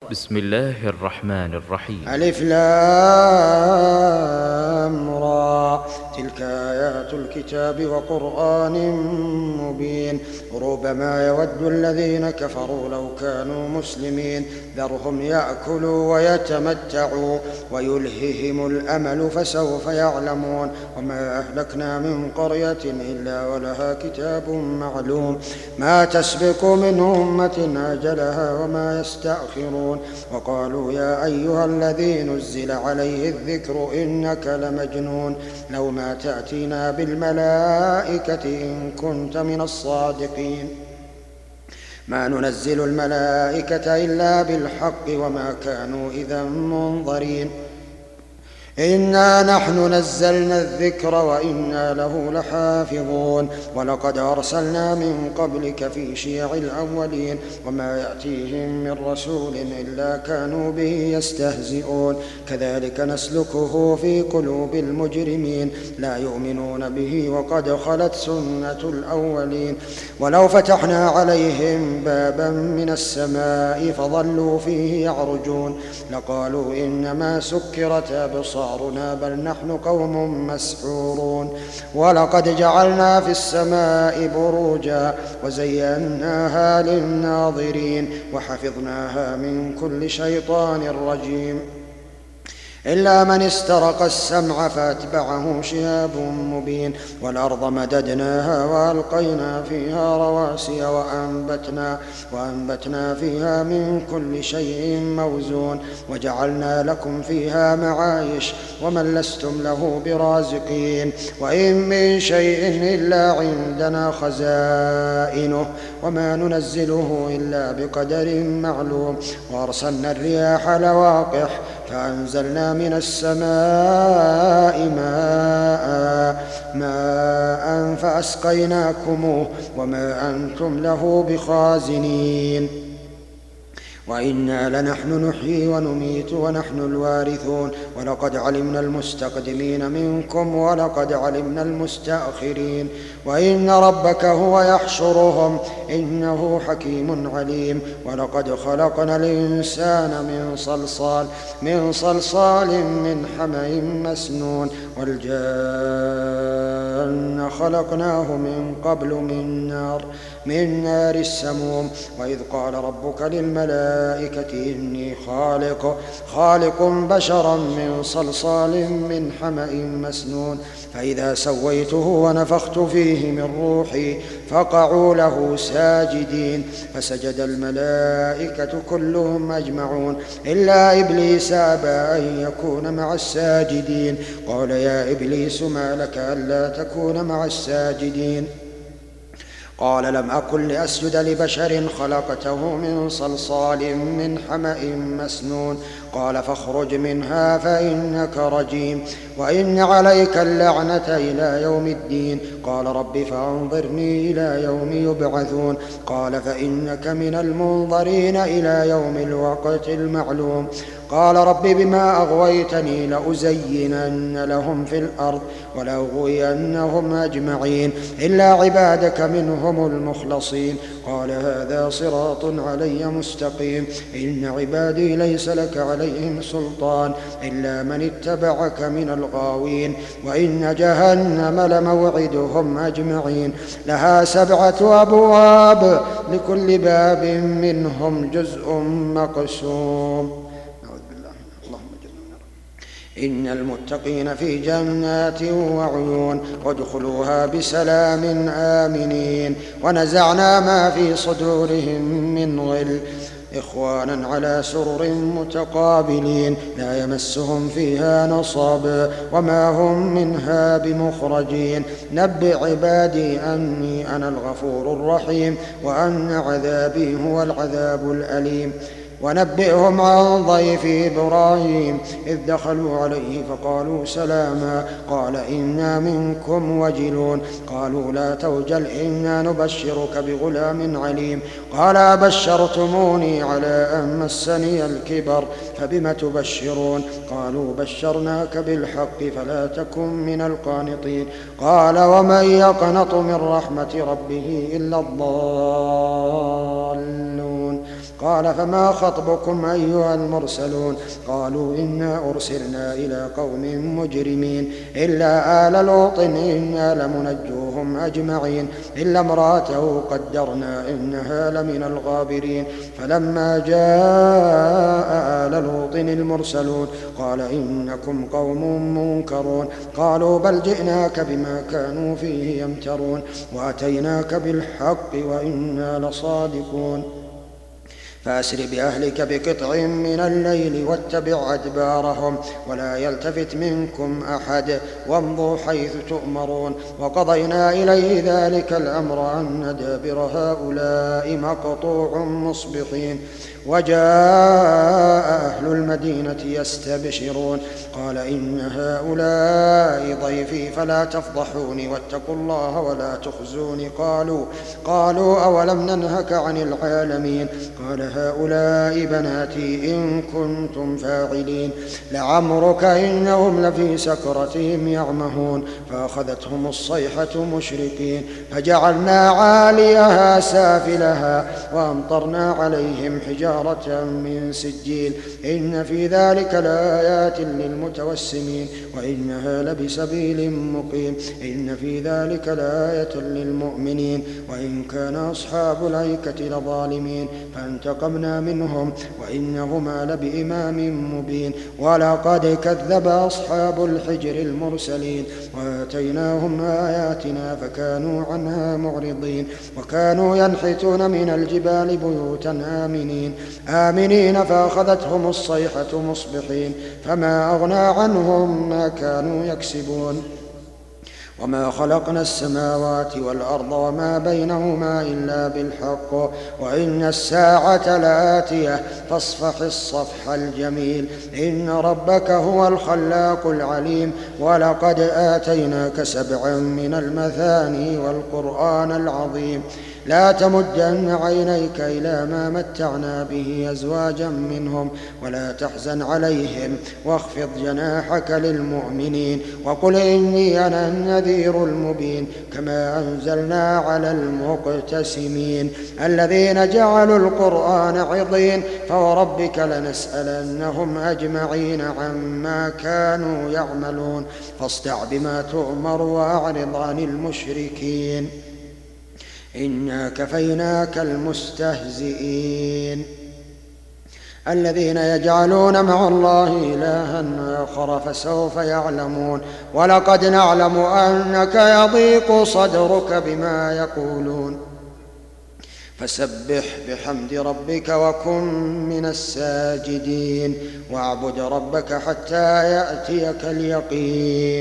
بسم الله الرحمن الرحيم. ألف لام را، تلك آيات الكتاب وقرآن مبين. ربما يود الذين كفروا لو كانوا مسلمين، ذرهم يأكلوا ويتمتعوا ويلههم الأمل فسوف يعلمون. وما أهلكنا من قرية إلا ولها كتاب معلوم، ما تسبق من أمة أجلها وما يستأخرون. وقالوا يا أيها الذي نزل عليه الذكر إنك لمجنون، لو ما تأتينا بالملائكة إن كنت من الصادقين. ما ننزل الملائكة إلا بالحق وما كانوا إذا منظرين. إنا نحن نزلنا الذكر وإنا له لحافظون. ولقد أرسلنا من قبلك في شيع الأولين، وما يأتيهم من رسول إلا كانوا به يستهزئون. كذلك نسلكه في قلوب المجرمين، لا يؤمنون به وقد خلت سنة الأولين. ولو فتحنا عليهم بابا من السماء فظلوا فيه يعرجون لقالوا إنما سكرت أبصارنا بل نحن قوم مسحورون. ولقد جعلنا في السماء بروجا وزيناها للناظرين وحفظناها من كل شيطان رجيم، إلا من استرق السمع فأتبعه شهاب مبين. والأرض مددناها وألقينا فيها رواسي وأنبتنا فيها من كل شيء موزون. وجعلنا لكم فيها معايش ومن لستم له برازقين. وإن من شيء إلا عندنا خزائنه وما ننزله إلا بقدر معلوم. وأرسلنا الرياح لواقح فأنزلنا من السماء ماء فأسقيناكموه وما أنتم له بخازنين. وإنا لنحن نحيي ونميت ونحن الوارثون. ولقد علمنا المستقدمين منكم ولقد علمنا المستأخرين. وإن ربك هو يحشرهم إنه حكيم عليم. ولقد خلقنا الإنسان من صلصال من حمأ مسنون. والجان خلقناه من قبل من نار السموم. وإذ قال ربك للملائكة إني خالق بشرا من صلصال من حمأ مسنون، فإذا سويته ونفخت فيه من روحي فقعوا له ساجدين. فسجد الملائكة كلهم أجمعون إلا إبليس أبى أن يكون مع الساجدين. قال يا إبليس ما لك ألا تكون مع الساجدين؟ قال لم أكن لأسجد لبشر خلقته من صلصال من حمأ مسنون. قال فاخرج منها فإنك رجيم وإن عليك اللعنة إلى يوم الدين. قال رب فأنظرني إلى يوم يبعثون. قال فإنك من المنظرين إلى يوم الوقت المعلوم. قال رب بما أغويتني لأزينن لهم في الأرض ولأغوينهم أجمعين إلا عبادك منهم المخلصين. قال هذا صراط علي مستقيم. إن عبادي ليس لك عليهم سلطان إلا من اتبعك من الغاوين. وإن جهنم لموعدهم أجمعين، لها 7 أبواب لكل باب منهم جزء مقسوم. إن المتقين في جنات وعيون وادخلوها بسلام آمنين. ونزعنا ما في صدورهم من غل إخوانا على سرر متقابلين لا يمسهم فيها نصب وما هم منها بمخرجين. نبئ عبادي أني أنا الغفور الرحيم وأن عذابي هو العذاب الأليم. ونبئهم عن ضيف إبراهيم إذ دخلوا عليه فقالوا سلاما قال إنا منكم وجلون. قالوا لا توجل إنا نبشرك بغلام عليم. قال أبشرتموني على أن مسني الكبر فبم تبشرون. قالوا بشرناك بالحق فلا تكن من القانطين. قال ومن يقنط من رحمة ربه إلا الضالون. قال فما خطبكم أيها المرسلون قالوا إنا أرسلنا إلى قوم مجرمين إلا آل لوط إنا لمنجوهم أجمعين إلا امرأته قدرنا إنها لمن الغابرين فلما جاء آل لوط المرسلون قال إنكم قوم منكرون قالوا بل جئناك بما كانوا فيه يمترون وأتيناك بالحق وإنا لصادقون فأسر بأهلك بقطع من الليل واتبع أدبارهم ولا يلتفت منكم أحد وامضوا حيث تؤمرون وقضينا إليه ذلك الأمر أن دابر هؤلاء مقطوع مصبحين وجاء أهل المدينة يستبشرون قال إن هؤلاء ضيفي فلا تفضحوني واتقوا الله ولا تخزوني قالوا أولم ننهك عن العالمين قال هؤلاء بناتي إن كنتم فاعلين لعمرك إنهم لفي سكرتهم يعمهون فأخذتهم الصيحة مشرقين فجعلنا عاليها سافلها وأمطرنا عليهم حجارة من سجيل إن في ذلك لآيات للمتوسمين وإنها لبسبيل مقيم إن في ذلك لآية للمؤمنين وإن كان أصحاب الأيكة لظالمين فانتقمنا منهم وإنهما لبإمام مبين ولقد كذب أصحاب الحجر المرسلين وآتيناهم آياتنا فكانوا عنها معرضين وكانوا ينحتون من الجبال بيوتا آمنين فأخذتهم الصيحة مصبحين فما أغنى عنهم ما كانوا يكسبون وما خلقنا السماوات والأرض وما بينهما إلا بالحق وإن الساعة لآتية فاصفح الصفح الجميل إن ربك هو الخلاق العليم ولقد آتيناك 7 من المثاني والقرآن العظيم لا تمدن عينيك إلى ما متعنا به أزواجا منهم ولا تحزن عليهم واخفض جناحك للمؤمنين وقل إني أنا النذير المبين كما أنزلنا على المقتسمين الذين جعلوا القرآن عضين فوربك لنسألنهم أجمعين عما كانوا يعملون فاصدع بما تؤمر وأعرض عن المشركين إنا كفيناك المستهزئين الذين يجعلون مع الله إلها آخر فسوف يعلمون ولقد نعلم أنك يضيق صدرك بما يقولون فسبح بحمد ربك وكن من الساجدين واعبد ربك حتى يأتيك اليقين